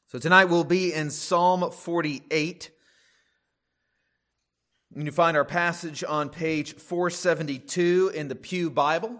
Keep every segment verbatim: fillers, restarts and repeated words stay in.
So tonight we'll be in Psalm forty-eight. You can find our passage on page four seventy-two in the Pew Bible.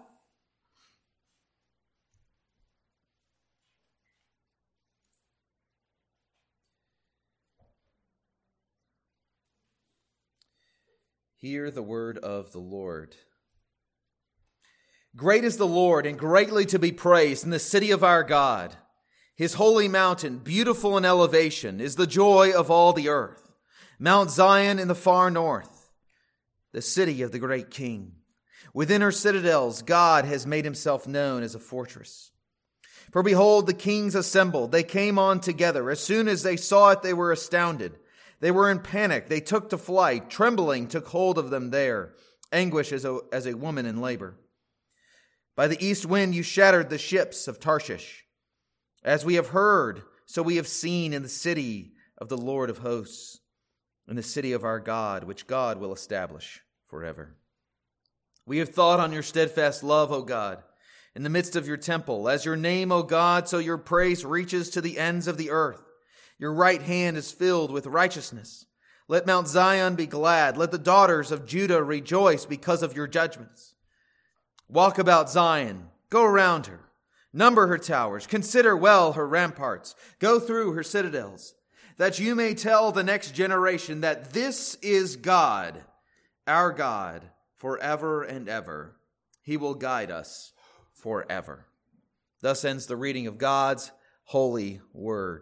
Hear the word of the Lord. Great is the Lord, and greatly to be praised in the city of our God. His holy mountain, beautiful in elevation, is the joy of all the earth. Mount Zion in the far north, the city of the great King. Within her citadels, God has made himself known as a fortress. For behold, the kings assembled. They came on together. As soon as they saw it, they were astounded. They were in panic. They took to flight. Trembling took hold of them there. Anguish as a, as a woman in labor. By the east wind you shattered the ships of Tarshish. As we have heard, so we have seen in the city of the Lord of hosts, in the city of our God, which God will establish forever. We have thought on your steadfast love, O God, in the midst of your temple. As your name, O God, so your praise reaches to the ends of the earth. Your right hand is filled with righteousness. Let Mount Zion be glad. Let the daughters of Judah rejoice because of your judgments. Walk about Zion. Go around her. Number her towers. Consider well her ramparts. Go through her citadels, that you may tell the next generation that this is God, our God, forever and ever. He will guide us forever. Thus ends the reading of God's holy word.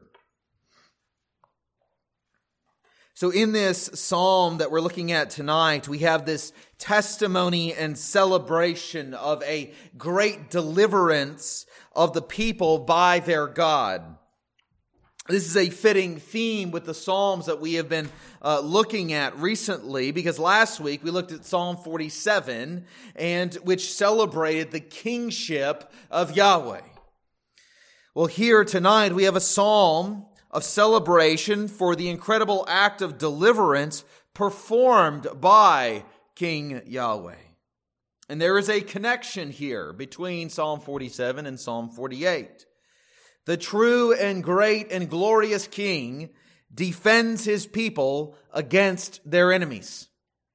So in this psalm that we're looking at tonight, we have this testimony and celebration of a great deliverance of the people by their God. This is a fitting theme with the Psalms that we have been uh, looking at recently, because last week we looked at Psalm forty-seven, and which celebrated the kingship of Yahweh. Well, here tonight we have a psalm of celebration for the incredible act of deliverance performed by King Yahweh. And there is a connection here between Psalm forty-seven and Psalm forty-eight. The true and great and glorious King defends his people against their enemies.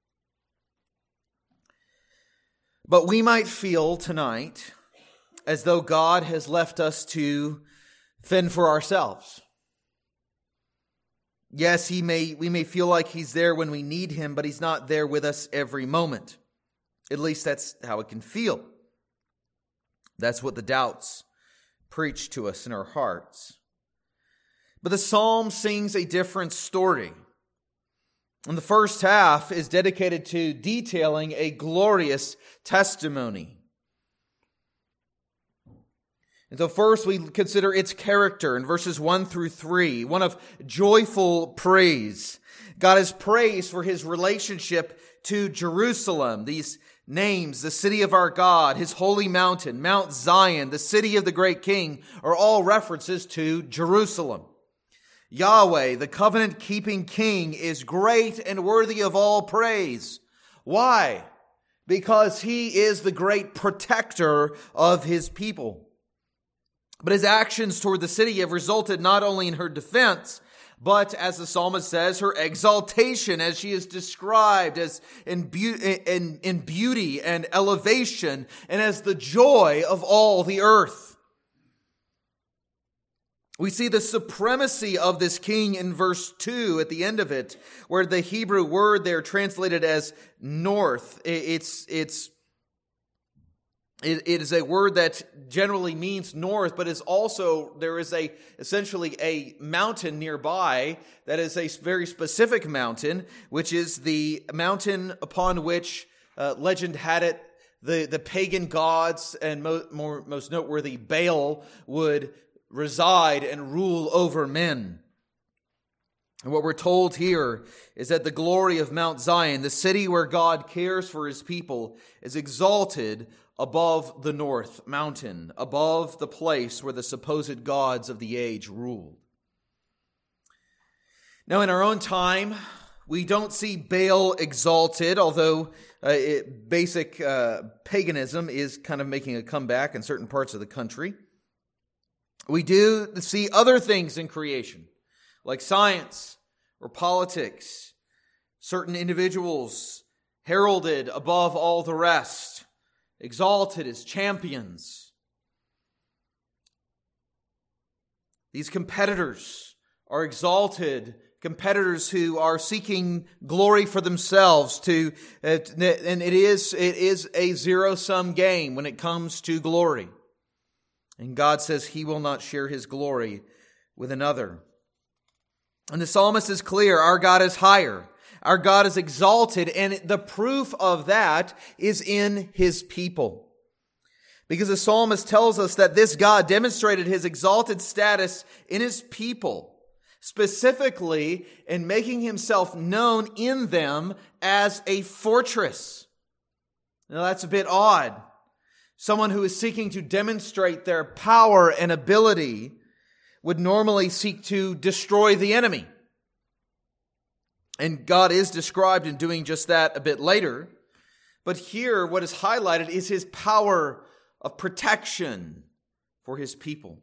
But we might feel tonight as though God has left us to fend for ourselves. Yes, he may. we may feel like he's there when we need him, but he's not there with us every moment. At least that's how it can feel. That's what the doubts preach to us in our hearts. But the psalm sings a different story. And the first half is dedicated to detailing a glorious testimony. And so first we consider its character in verses one through three, one of joyful praise. God is praised for his relationship to Jerusalem. These names, the city of our God, his holy mountain, Mount Zion, the city of the great King, are all references to Jerusalem. Yahweh, the covenant-keeping King, is great and worthy of all praise. Why? Because he is the great protector of his people. But his actions toward the city have resulted not only in her defense, but, as the psalmist says, her exaltation, as she is described as in, be- in, in beauty and elevation, and as the joy of all the earth. We see the supremacy of this king in verse two at the end of it, where the Hebrew word there translated as north. It's, it's It, it is a word that generally means north, but is also, there is a essentially a mountain nearby that is a very specific mountain, which is the mountain upon which uh, legend had it the, the pagan gods and mo- more, most noteworthy Baal would reside and rule over men. And what we're told here is that the glory of Mount Zion, the city where God cares for his people, is exalted above the north mountain, above the place where the supposed gods of the age ruled. Now, in our own time, we don't see Baal exalted, although uh, it, basic uh, paganism is kind of making a comeback in certain parts of the country. We do see other things in creation, like science or politics, certain individuals heralded above all the rest, exalted as champions. These competitors are exalted, competitors who are seeking glory for themselves. To uh, and it is it is a zero-sum game when it comes to glory. And God says He will not share His glory with another. And the psalmist is clear, our God is higher. Our God is exalted, and the proof of that is in His people. Because the psalmist tells us that this God demonstrated His exalted status in His people, specifically in making Himself known in them as a fortress. Now that's a bit odd. Someone who is seeking to demonstrate their power and ability would normally seek to destroy the enemy. And God is described in doing just that a bit later. But here, what is highlighted is His power of protection for His people.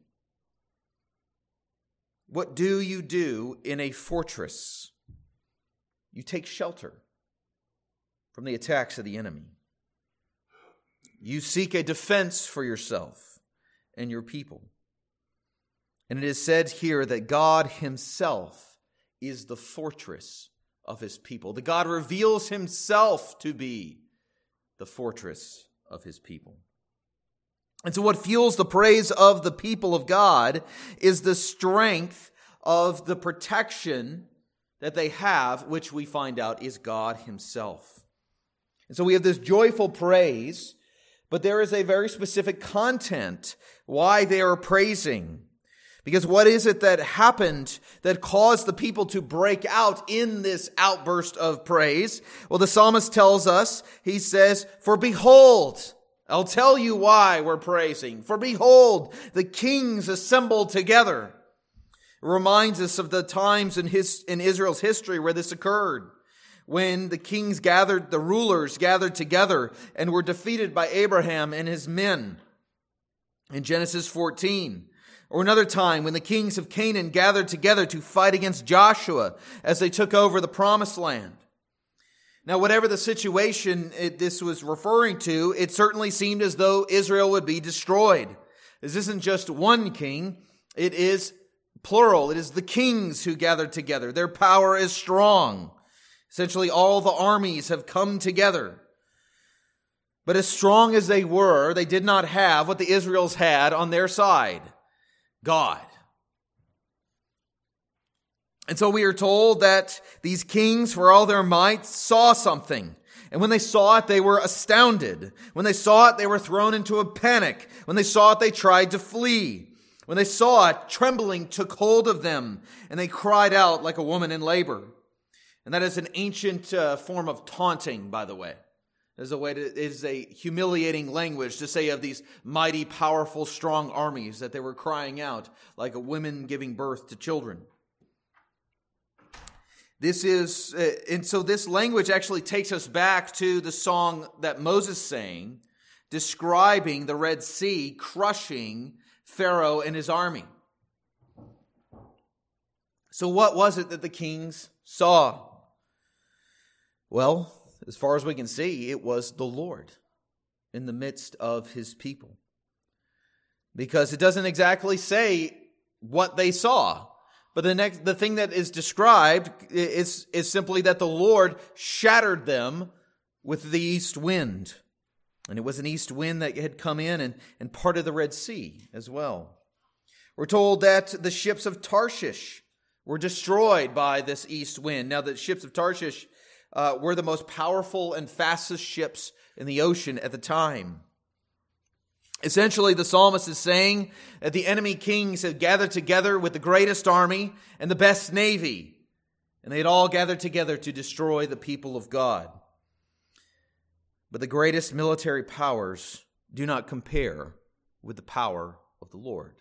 What do you do in a fortress? You take shelter from the attacks of the enemy. You seek a defense for yourself and your people. And it is said here that God Himself is the fortress of His people. The God reveals Himself to be the fortress of His people. And so what fuels the praise of the people of God is the strength of the protection that they have, which we find out is God Himself. And so we have this joyful praise, but there is a very specific content why they are praising. Because what is it that happened that caused the people to break out in this outburst of praise? Well, the psalmist tells us, he says, "For behold," I'll tell you why we're praising. "For behold, the kings assembled together." It reminds us of the times in his in Israel's history where this occurred. When the kings gathered, the rulers gathered together and were defeated by Abraham and his men in Genesis fourteen. Or another time when the kings of Canaan gathered together to fight against Joshua as they took over the promised land. Now, whatever the situation it, this was referring to, it certainly seemed as though Israel would be destroyed. This isn't just one king, it is plural. It is the kings who gathered together. Their power is strong. Essentially, all the armies have come together. But as strong as they were, they did not have what the Israelites had on their side: God. And so we are told that these kings, for all their might, saw something. And when they saw it, they were astounded. When they saw it, they were thrown into a panic. When they saw it, they tried to flee. When they saw it, trembling took hold of them, and they cried out like a woman in labor. And that is an ancient uh, form of taunting, by the way. It is a way to, it is a humiliating language to say of these mighty, powerful, strong armies that they were crying out like a woman giving birth to children. This is, uh, and so this language actually takes us back to the song that Moses sang, describing the Red Sea crushing Pharaoh and his army. So what was it that the kings saw? Well, as far as we can see, it was the Lord in the midst of His people. Because it doesn't exactly say what they saw. But the next, the thing that is described is, is simply that the Lord shattered them with the east wind. And it was an east wind that had come in and, and parted the Red Sea as well. We're told that the ships of Tarshish were destroyed by this east wind. Now, the ships of Tarshish uh, were the most powerful and fastest ships in the ocean at the time. Essentially, the psalmist is saying that the enemy kings had gathered together with the greatest army and the best navy, and they had all gathered together to destroy the people of God. But the greatest military powers do not compare with the power of the Lord.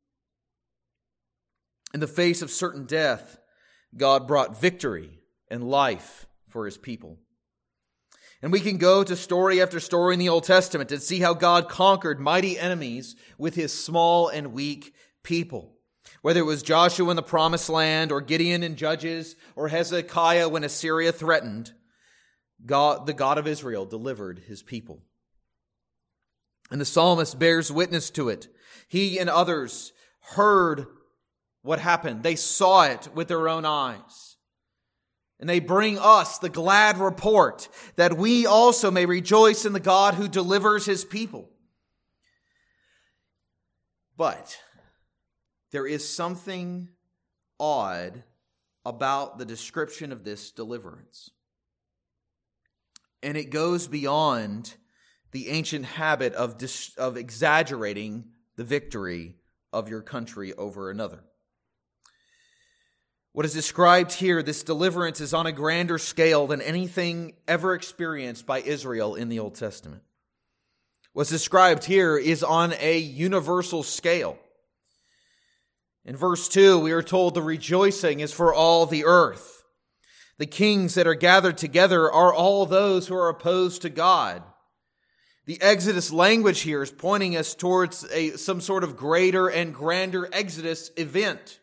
In the face of certain death, God brought victory and life for His people. And we can go to story after story in the Old Testament and see how God conquered mighty enemies with His small and weak people. Whether it was Joshua in the Promised Land, or Gideon in Judges, or Hezekiah when Assyria threatened, God, the God of Israel, delivered his people. And the psalmist bears witness to it. He and others heard what happened. They saw it with their own eyes. And they bring us the glad report that we also may rejoice in the God who delivers his people. But there is something odd about the description of this deliverance. And it goes beyond the ancient habit of, dis- of exaggerating the victory of your country over another. What is described here, this deliverance, is on a grander scale than anything ever experienced by Israel in the Old Testament. What's described here is on a universal scale. In verse two, we are told the rejoicing is for all the earth. The kings that are gathered together are all those who are opposed to God. The Exodus language here is pointing us towards a, some sort of greater and grander Exodus event.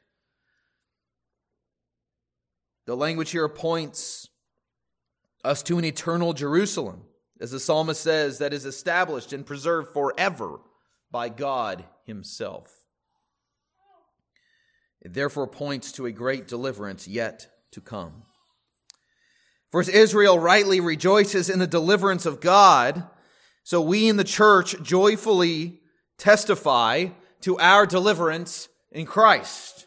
The language here points us to an eternal Jerusalem, as the psalmist says, that is established and preserved forever by God himself. It therefore points to a great deliverance yet to come. For as Israel rightly rejoices in the deliverance of God, so we in the church joyfully testify to our deliverance in Christ.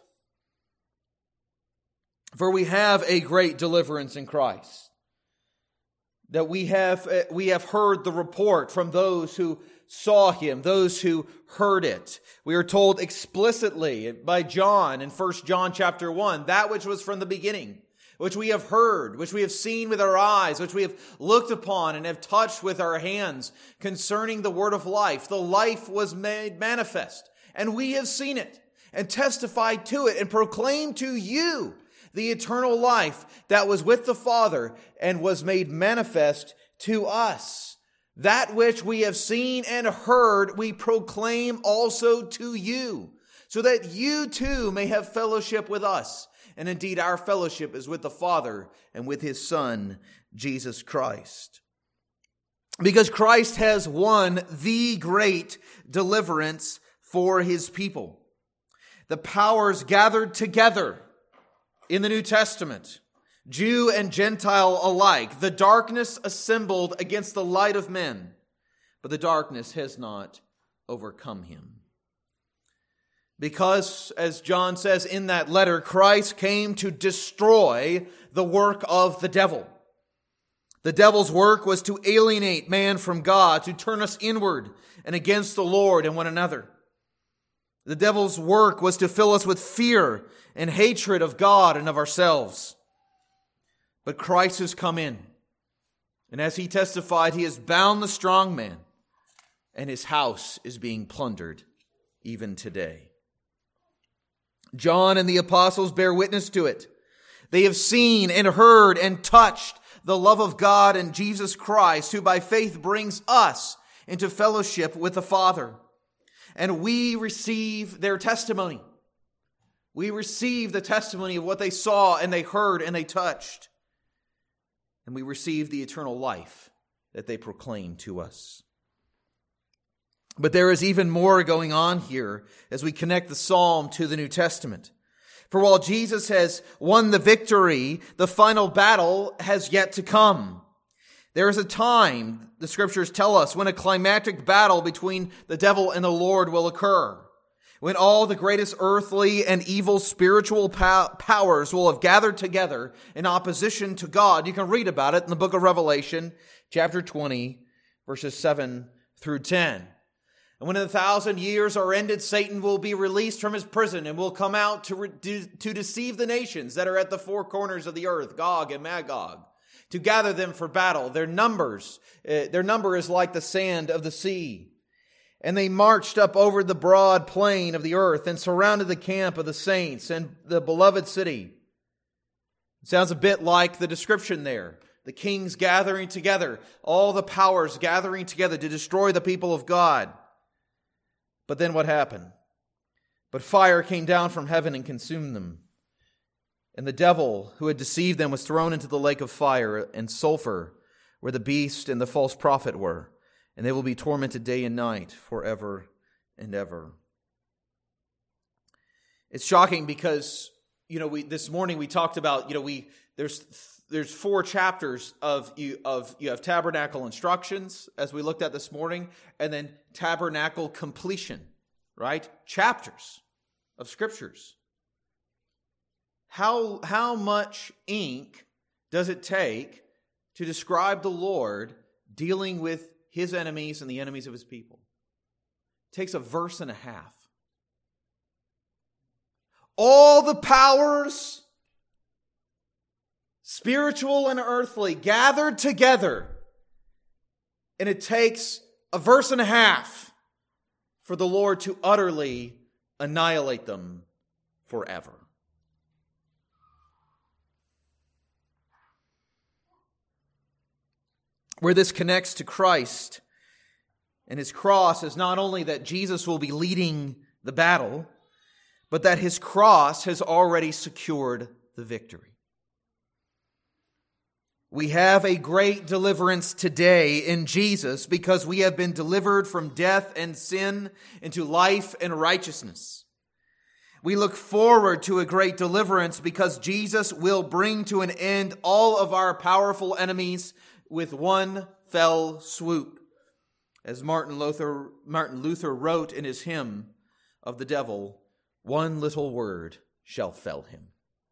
For we have a great deliverance in Christ. That we have, we have heard the report from those who saw him, those who heard it. We are told explicitly by John in First John chapter one, that which was from the beginning, which we have heard, which we have seen with our eyes, which we have looked upon and have touched with our hands concerning the word of life. The life was made manifest, and we have seen it and testified to it and proclaimed to you the eternal life that was with the Father and was made manifest to us. That which we have seen and heard, we proclaim also to you, so that you too may have fellowship with us. And indeed, our fellowship is with the Father and with his Son, Jesus Christ. Because Christ has won the great deliverance for his people. The powers gathered together in the New Testament, Jew and Gentile alike, the darkness assembled against the light of men, but the darkness has not overcome him. Because, as John says in that letter, Christ came to destroy the work of the devil. The devil's work was to alienate man from God, to turn us inward and against the Lord and one another. The devil's work was to fill us with fear and hatred of God and of ourselves. But Christ has come in, and as he testified, he has bound the strong man, and his house is being plundered even today. John and the apostles bear witness to it. They have seen and heard and touched the love of God and Jesus Christ, who by faith brings us into fellowship with the Father. And we receive their testimony. We receive the testimony of what they saw and they heard and they touched. And we receive the eternal life that they proclaim to us. But there is even more going on here as we connect the psalm to the New Testament. For while Jesus has won the victory, the final battle has yet to come. There is a time, the scriptures tell us, when a climactic battle between the devil and the Lord will occur. When all the greatest earthly and evil spiritual pow- powers will have gathered together in opposition to God. You can read about it in the book of Revelation, chapter twenty, verses seven through ten. And when the thousand years are ended, Satan will be released from his prison and will come out to, re- to deceive the nations that are at the four corners of the earth, Gog and Magog, to gather them for battle. Their numbers, uh, their number is like the sand of the sea. And they marched up over the broad plain of the earth and surrounded the camp of the saints and the beloved city. It sounds a bit like the description there. The kings gathering together, all the powers gathering together to destroy the people of God. But then what happened? But fire came down from heaven and consumed them. And the devil who had deceived them was thrown into the lake of fire and sulfur, where the beast and the false prophet were, and they will be tormented day and night forever and ever. It's shocking because, you know, we this morning we talked about, you know, we there's there's four chapters of you of you have tabernacle instructions as we looked at this morning, and then tabernacle completion, right? Chapters of scriptures. How how much ink does it take to describe the Lord dealing with his enemies and the enemies of his people? It takes a verse and a half. All the powers, spiritual and earthly, gathered together. And it takes a verse and a half for the Lord to utterly annihilate them forever. Where this connects to Christ and his cross is not only that Jesus will be leading the battle, but that his cross has already secured the victory. We have a great deliverance today in Jesus because we have been delivered from death and sin into life and righteousness. We look forward to a great deliverance because Jesus will bring to an end all of our powerful enemies with one fell swoop. As Martin Luther, Martin Luther wrote in his hymn of the devil, one little word shall fell him.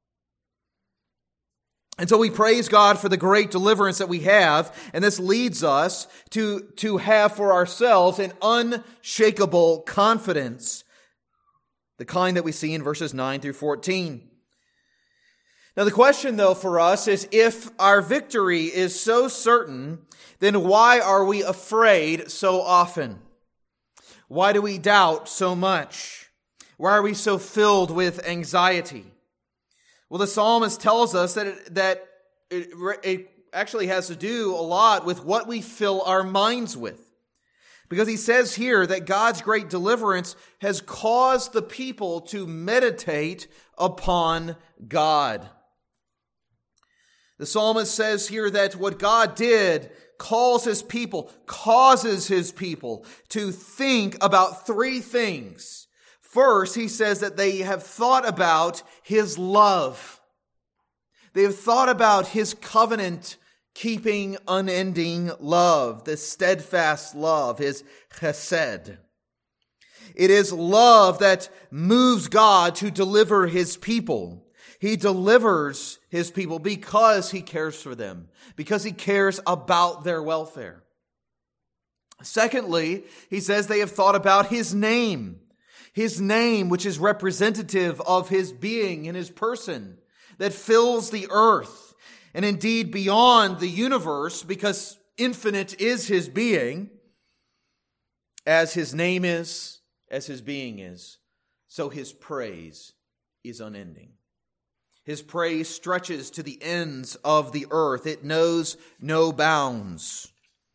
And so we praise God for the great deliverance that we have, and this leads us to, to have for ourselves an unshakable confidence, the kind that we see in verses nine through fourteen. Now the question, though, for us is, if our victory is so certain, then why are we afraid so often? Why do we doubt so much? Why are we so filled with anxiety? Well, the psalmist tells us that it, that it, it actually has to do a lot with what we fill our minds with. Because he says here that God's great deliverance has caused the people to meditate upon God. The psalmist says here that what God did calls his people, causes his people to think about three things. First, he says that they have thought about his love. They have thought about his covenant-keeping, unending love, the steadfast love, his chesed. It is love that moves God to deliver his people. He delivers his people because he cares for them, because he cares about their welfare. Secondly, he says they have thought about his name. His name, which is representative of his being and his person, that fills the earth and indeed beyond the universe, because infinite is his being. As his name is, as his being is, so his praise is unending. His praise stretches to the ends of the earth. It knows no bounds.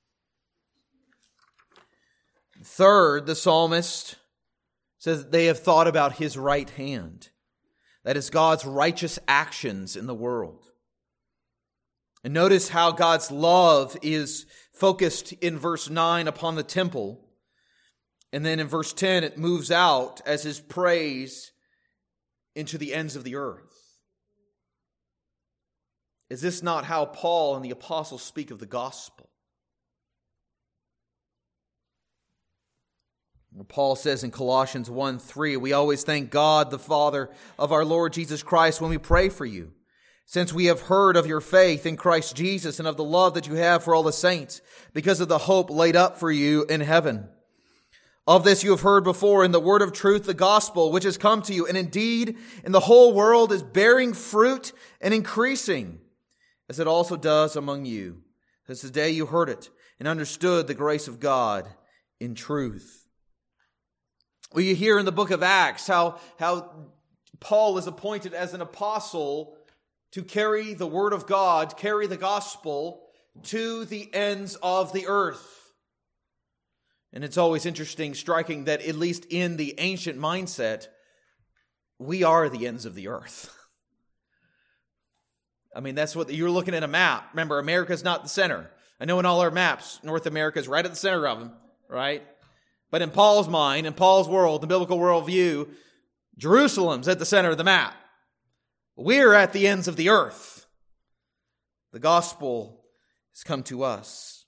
Third, the psalmist says that they have thought about his right hand. That is God's righteous actions in the world. And notice how God's love is focused in verse nine upon the temple. And then in verse ten, it moves out as his praise into the ends of the earth. Is this not how Paul and the apostles speak of the gospel? Paul says in Colossians one three, we always thank God, the Father of our Lord Jesus Christ, when we pray for you, since we have heard of your faith in Christ Jesus and of the love that you have for all the saints, because of the hope laid up for you in heaven. Of this you have heard before in the word of truth, the gospel, which has come to you, and indeed in the whole world is bearing fruit and increasing, as it also does among you, since the day you heard it and understood the grace of God in truth. Well, you hear in the book of Acts how, how Paul is appointed as an apostle to carry the word of God, carry the gospel to the ends of the earth. And it's always interesting, striking, that at least in the ancient mindset, we are the ends of the earth. I mean, that's what you're looking at a map. Remember, America's not the center. I know in all our maps, North America is right at the center of them, right? But in Paul's mind, in Paul's world, the biblical worldview, Jerusalem's at the center of the map. We're at the ends of the earth. The gospel has come to us.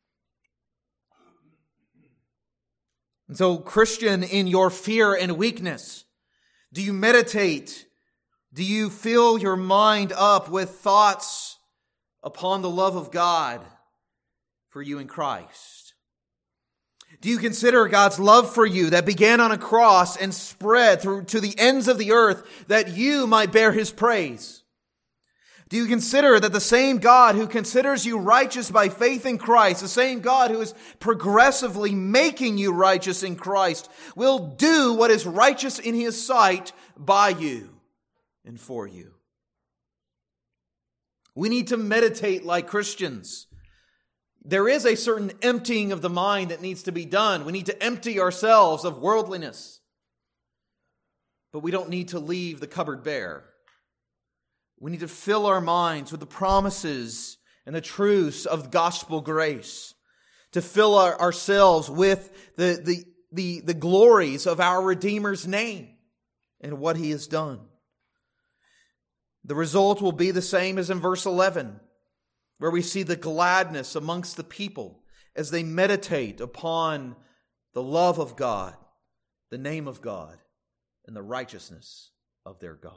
And so, Christian, in your fear and weakness, do you meditate? Do you fill your mind up with thoughts upon the love of God for you in Christ? Do you consider God's love for you that began on a cross and spread through to the ends of the earth that you might bear His praise? Do you consider that the same God who considers you righteous by faith in Christ, the same God who is progressively making you righteous in Christ, will do what is righteous in His sight by you and for you? We need to meditate like Christians. There is a certain emptying of the mind that needs to be done. We need to empty ourselves of worldliness. But we don't need to leave the cupboard bare. We need to fill our minds with the promises and the truths of gospel grace. To fill our, ourselves with the, the, the, the glories of our Redeemer's name and what He has done. The result will be the same as in verse eleven, where we see the gladness amongst the people as they meditate upon the love of God, the name of God, and the righteousness of their God.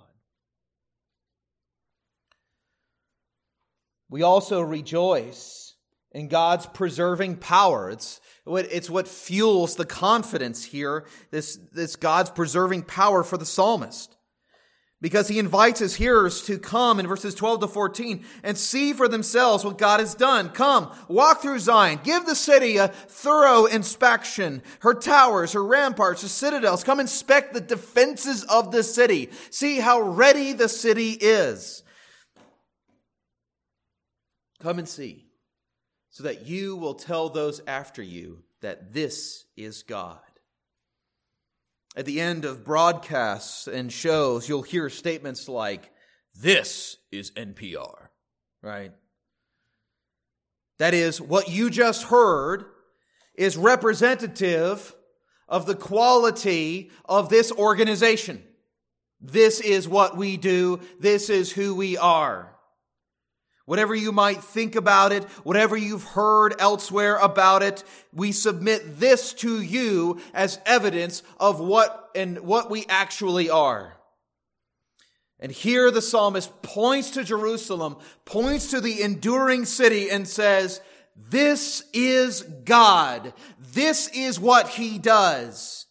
We also rejoice in God's preserving power. It's what, it's what fuels the confidence here, this, this God's preserving power for the psalmist. Because he invites his hearers to come in verses twelve to fourteen and see for themselves what God has done. Come, walk through Zion. Give the city a thorough inspection. Her towers, her ramparts, her citadels. Come inspect the defenses of the city. See how ready the city is. Come and see, so that you will tell those after you that this is God. At the end of broadcasts and shows, you'll hear statements like, "This is N P R," right? That is, what you just heard is representative of the quality of this organization. This is what we do. This is who we are. Whatever you might think about it, whatever you've heard elsewhere about it, we submit this to you as evidence of what and what we actually are. And here the psalmist points to Jerusalem, points to the enduring city and says, this is God. This is what He does.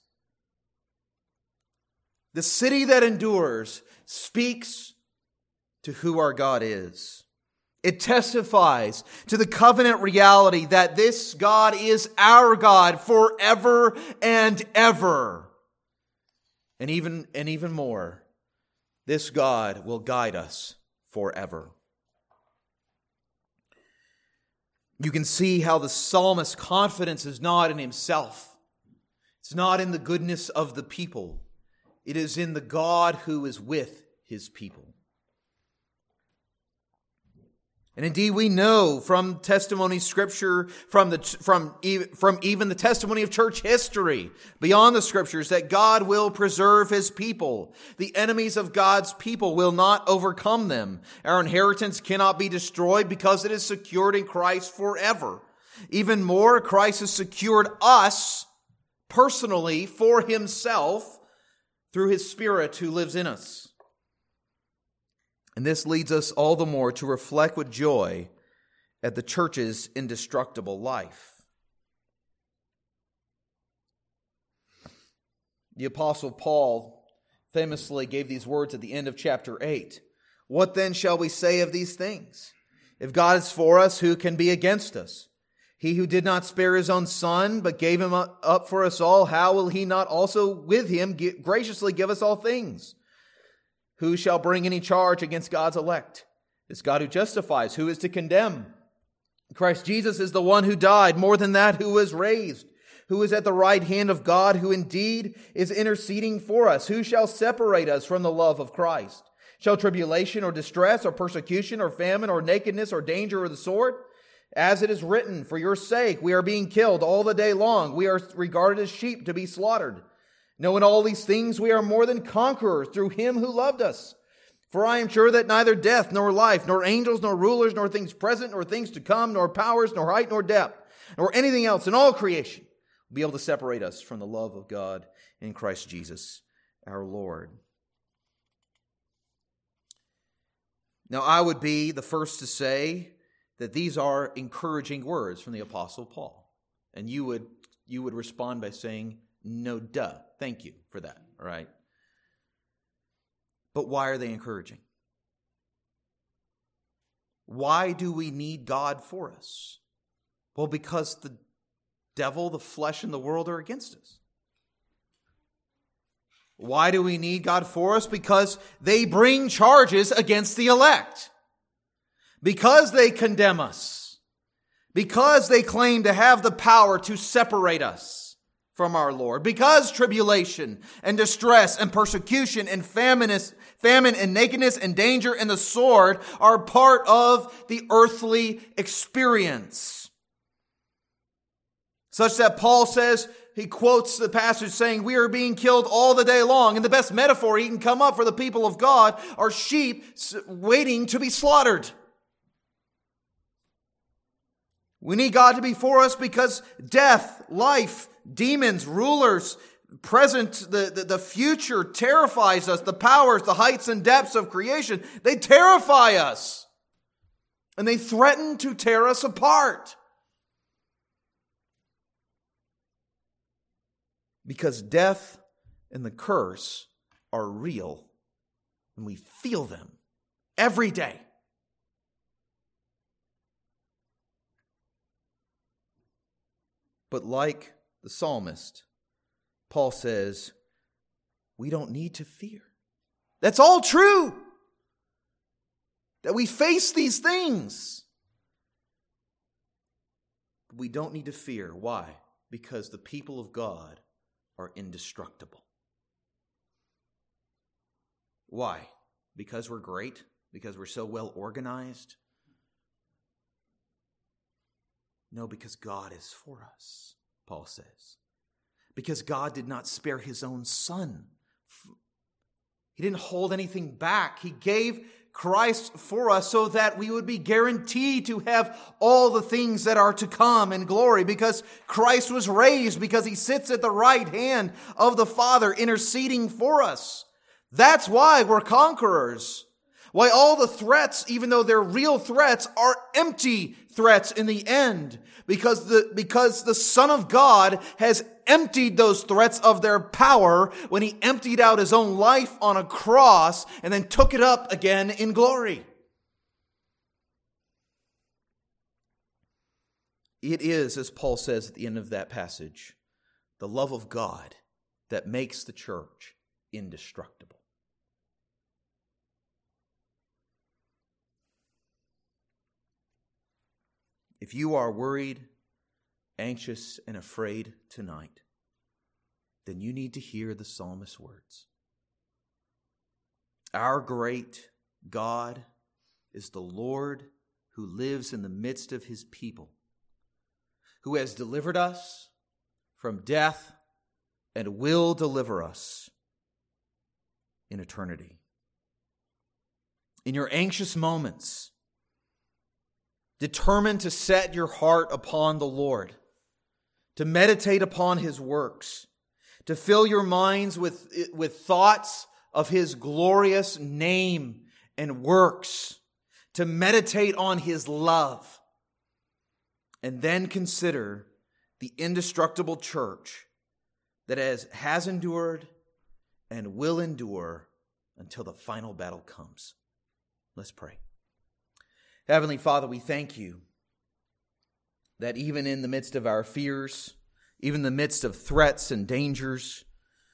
The city that endures speaks to who our God is. It testifies to the covenant reality that this God is our God forever and ever. And even, and even more, this God will guide us forever. You can see how the psalmist's confidence is not in himself. It's not in the goodness of the people. It is in the God who is with His people. And indeed, we know from testimony scripture, from the from from even the testimony of church history, beyond the scriptures, that God will preserve His people. The enemies of God's people will not overcome them. Our inheritance cannot be destroyed because it is secured in Christ forever. Even more, Christ has secured us personally for Himself through His Spirit who lives in us. And this leads us all the more to reflect with joy at the church's indestructible life. The Apostle Paul famously gave these words at the end of chapter eight. What then shall we say of these things? If God is for us, who can be against us? He who did not spare His own Son, but gave Him up for us all, how will He not also with Him graciously give us all things? Who shall bring any charge against God's elect? It's God who justifies. Who is to condemn? Christ Jesus is the one who died, more than that, who was raised, who is at the right hand of God, who indeed is interceding for us. Who shall separate us from the love of Christ? Shall tribulation or distress or persecution or famine or nakedness or danger or the sword? As it is written, for your sake we are being killed all the day long. We are regarded as sheep to be slaughtered. Knowing all these things, we are more than conquerors through him who loved us. For I am sure that neither death, nor life, nor angels, nor rulers, nor things present, nor things to come, nor powers, nor height, nor depth, nor anything else in all creation will be able to separate us from the love of God in Christ Jesus our Lord. Now, I would be the first to say that these are encouraging words from the Apostle Paul. And you would, you would respond by saying, no, duh. Thank you for that, all right? But why are they encouraging? Why do we need God for us? Well, because the devil, the flesh, and the world are against us. Why do we need God for us? Because they bring charges against the elect. Because they condemn us. Because they claim to have the power to separate us from our Lord. Because tribulation and distress and persecution and famine, is, famine and nakedness and danger and the sword are part of the earthly experience. Such that Paul says, he quotes the passage saying, we are being killed all the day long. And the best metaphor he can come up for the people of God are sheep waiting to be slaughtered. We need God to be for us because death, life, demons, rulers, present, the, the, the future terrifies us. The powers, the heights and depths of creation, they terrify us. And they threaten to tear us apart. Because death and the curse are real. And we feel them every day. But like the psalmist, Paul says, we don't need to fear. That's all true. That we face these things. But we don't need to fear. Why? Because the people of God are indestructible. Why? Because we're great? Because we're so well organized? No, because God is for us, Paul says. Because God did not spare his own son. He didn't hold anything back. He gave Christ for us so that we would be guaranteed to have all the things that are to come in glory. Because Christ was raised, because he sits at the right hand of the Father interceding for us. That's why we're conquerors. Why all the threats, even though they're real threats, are empty threats in the end. Because the, because the Son of God has emptied those threats of their power when he emptied out his own life on a cross and then took it up again in glory. It is, as Paul says at the end of that passage, the love of God that makes the church indestructible. If you are worried, anxious, and afraid tonight, then you need to hear the psalmist's words. Our great God is the Lord who lives in the midst of his people, who has delivered us from death and will deliver us in eternity. In your anxious moments, determined to set your heart upon the Lord, to meditate upon his works, to fill your minds with, with thoughts of his glorious name and works, to meditate on his love, and then consider the indestructible church that has, has endured and will endure until the final battle comes. Let's pray. Heavenly Father, we thank you that even in the midst of our fears, even in the midst of threats and dangers,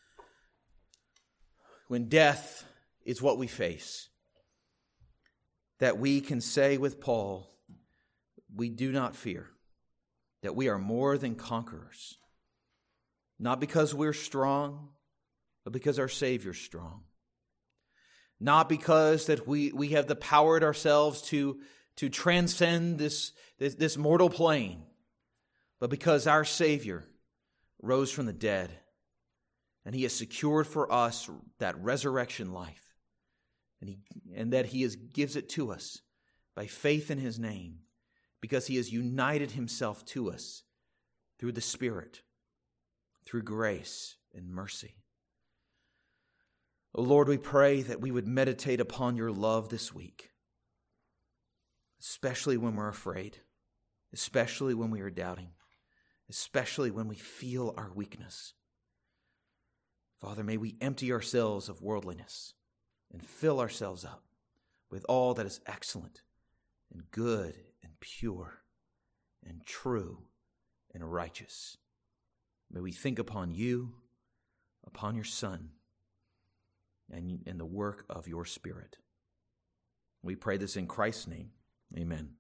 when death is what we face, that we can say with Paul, we do not fear, that we are more than conquerors Not because we're strong, but because our Savior's strong. Not because that we, we have the power in ourselves to, to transcend this, this, this mortal plane, but because our Savior rose from the dead, and He has secured for us that resurrection life, and, he, and that He is, gives it to us by faith in His name, because He has united Himself to us through the Spirit, through grace and mercy. O Lord, we pray that we would meditate upon Your love this week, especially when we're afraid, especially when we are doubting, especially when we feel our weakness. Father, may we empty ourselves of worldliness and fill ourselves up with all that is excellent and good and pure and true and righteous. May we think upon You, upon Your Son, and in the work of Your Spirit. We pray this in Christ's name. Amen.